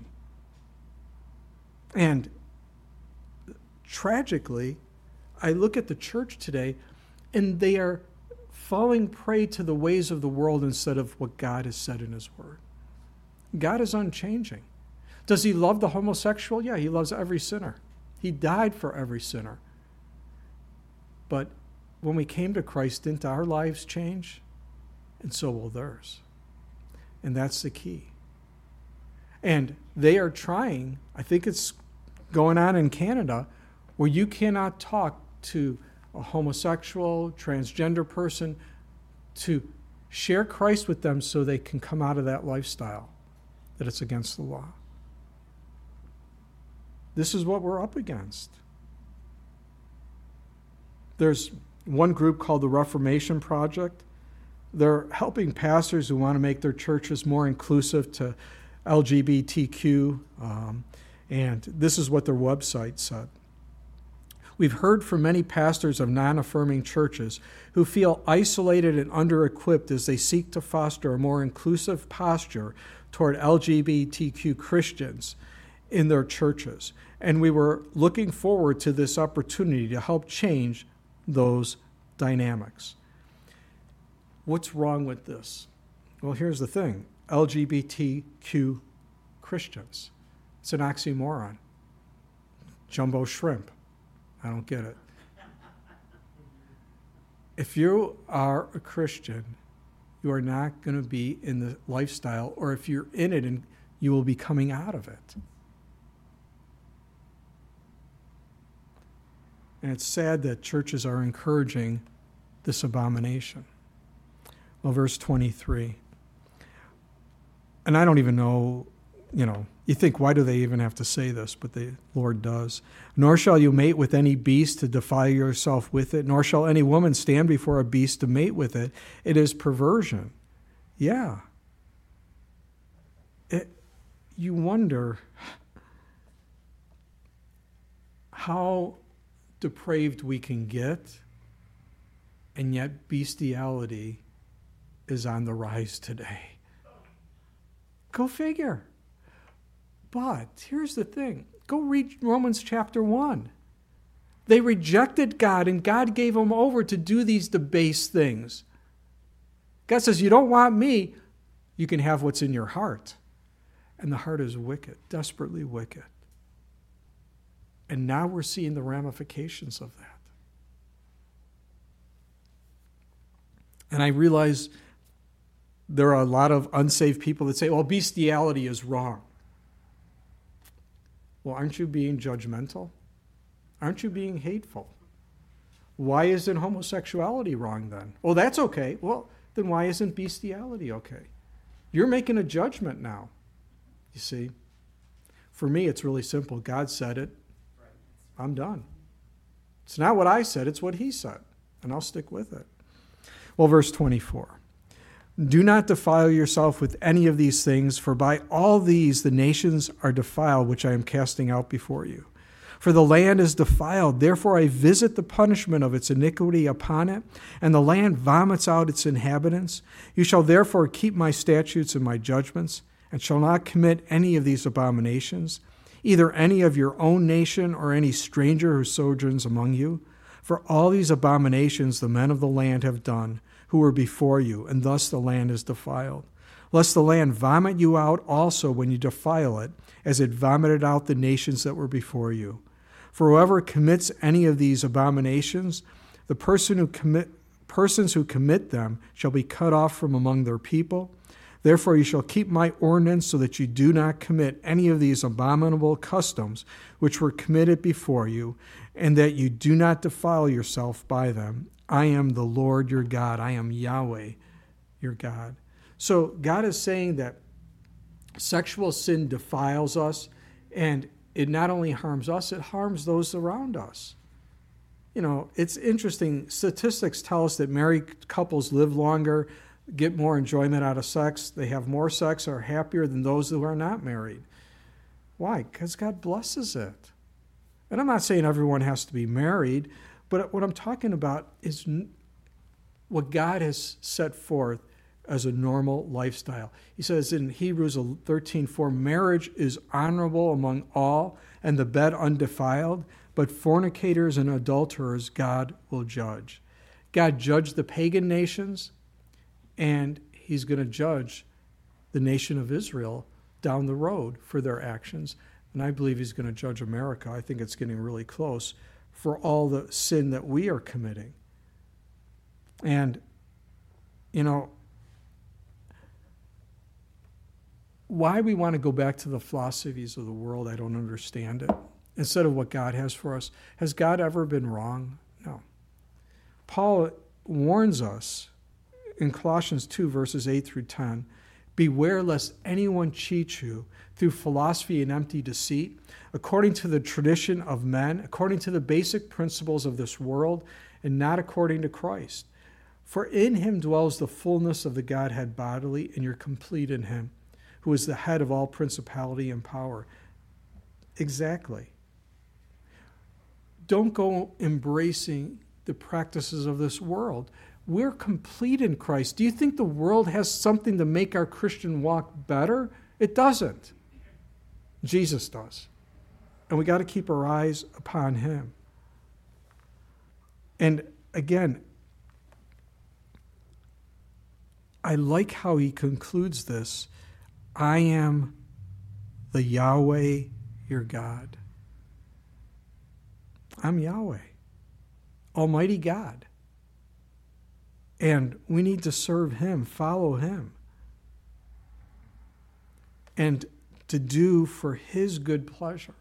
And tragically, I look at the church today, and they are falling prey to the ways of the world instead of what God has said in His Word. God is unchanging. Does He love the homosexual? Yeah, He loves every sinner. He died for every sinner. But when we came to Christ, didn't our lives change? And so will theirs. And that's the key. And they are trying, I think it's going on in Canada, where you cannot talk to a homosexual, transgender person to share Christ with them so they can come out of that lifestyle, that it's against the law. This is what we're up against. There's one group called the Reformation Project. They're helping pastors who want to make their churches more inclusive to LGBTQ, and this is what their website said. We've heard from many pastors of non-affirming churches who feel isolated and under-equipped as they seek to foster a more inclusive posture toward LGBTQ Christians in their churches. And we were looking forward to this opportunity to help change those dynamics. What's wrong with this? Well, here's the thing. LGBTQ Christians. It's an oxymoron. Jumbo shrimp. I don't get it. If you are a Christian, you are not going to be in the lifestyle, or if you're in it, and you will be coming out of it. And it's sad that churches are encouraging this abomination. Well, verse 23. And I don't even know You think, why do they even have to say this? But the Lord does. Nor shall you mate with any beast to defile yourself with it, nor shall any woman stand before a beast to mate with it. It is perversion. Yeah. You wonder how depraved we can get, and yet bestiality is on the rise today. Go figure. But here's the thing. Go read Romans chapter 1. They rejected God, and God gave them over to do these debased things. God says, you don't want me, you can have what's in your heart. And the heart is wicked, desperately wicked. And now we're seeing the ramifications of that. And I realize there are a lot of unsaved people that say, well, bestiality is wrong. Well, aren't you being judgmental? Aren't you being hateful? Why isn't homosexuality wrong then? Well, that's okay. Well, then why isn't bestiality okay? You're making a judgment now. You see? For me, it's really simple. God said it. I'm done. It's not what I said, it's what he said. And I'll stick with it. Well, verse 24. Do not defile yourself with any of these things, for by all these the nations are defiled, which I am casting out before you. For the land is defiled, therefore I visit the punishment of its iniquity upon it, and the land vomits out its inhabitants. You shall therefore keep my statutes and my judgments, and shall not commit any of these abominations, either any of your own nation or any stranger who sojourns among you. For all these abominations the men of the land have done, who were before you, and thus the land is defiled. Lest the land vomit you out also when you defile it, as it vomited out the nations that were before you. For whoever commits any of these abominations, the persons who commit them shall be cut off from among their people. Therefore you shall keep my ordinance, so that you do not commit any of these abominable customs which were committed before you, and that you do not defile yourself by them. I am the Lord your God. I am Yahweh your God. So God is saying that sexual sin defiles us, and it not only harms us, it harms those around us. It's interesting. Statistics tell us that married couples live longer, get more enjoyment out of sex. They have more sex, are happier than those who are not married. Why? Because God blesses it. And I'm not saying everyone has to be married, but what I'm talking about is what God has set forth as a normal lifestyle. He says in Hebrews 13:4, marriage is honorable among all, and the bed undefiled, but fornicators and adulterers God will judge. God judged the pagan nations, and he's going to judge the nation of Israel down the road for their actions. And I believe he's going to judge America. I think it's getting really close for all the sin that we are committing. And, why we want to go back to the philosophies of the world, I don't understand it. Instead of what God has for us. Has God ever been wrong? No. Paul warns us in Colossians 2, verses 8 through 10, beware lest anyone cheat you through philosophy and empty deceit, according to the tradition of men, according to the basic principles of this world, and not according to Christ. For in him dwells the fullness of the Godhead bodily, and you're complete in him, who is the head of all principality and power. Exactly. Don't go embracing the practices of this world. We're complete in Christ. Do you think the world has something to make our Christian walk better? It doesn't. Jesus does. And we got to keep our eyes upon him. And again, I like how he concludes this. I am the Yahweh, your God. I'm Yahweh, Almighty God. And we need to serve him, follow him, and to do for his good pleasure.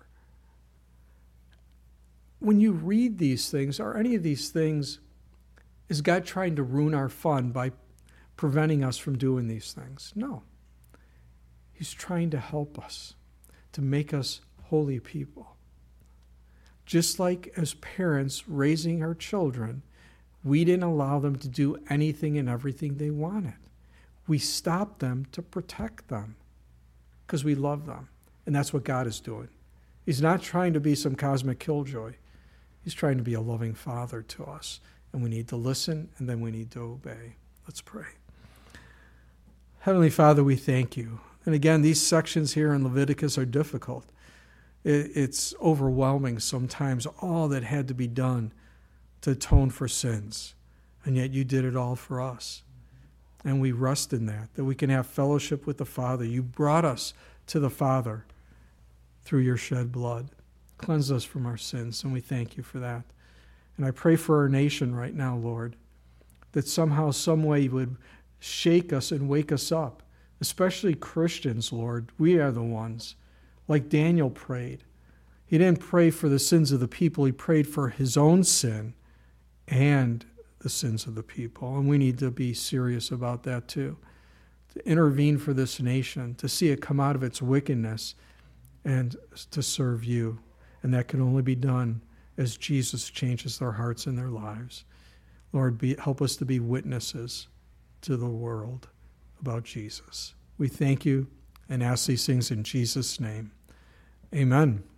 When you read these things, are any of these things, is God trying to ruin our fun by preventing us from doing these things? No. He's trying to help us, to make us holy people. Just like as parents raising our children, we didn't allow them to do anything and everything they wanted. We stopped them to protect them because we love them. And that's what God is doing. He's not trying to be some cosmic killjoy. He's trying to be a loving father to us. And we need to listen, and then we need to obey. Let's pray. Heavenly Father, we thank you. And again, these sections here in Leviticus are difficult. It's overwhelming sometimes, all that had to be done to atone for sins. And yet you did it all for us. And we rest in that we can have fellowship with the Father. You brought us to the Father through your shed blood. Cleanse us from our sins, and we thank you for that. And I pray for our nation right now, Lord, that somehow, some way you would shake us and wake us up, especially Christians, Lord. We are the ones. Like Daniel prayed. He didn't pray for the sins of the people. He prayed for his own sin and the sins of the people. And we need to be serious about that too. To intervene for this nation, to see it come out of its wickedness and to serve you. And that can only be done as Jesus changes their hearts and their lives. Lord, help us to be witnesses to the world about Jesus. We thank you and ask these things in Jesus' name. Amen.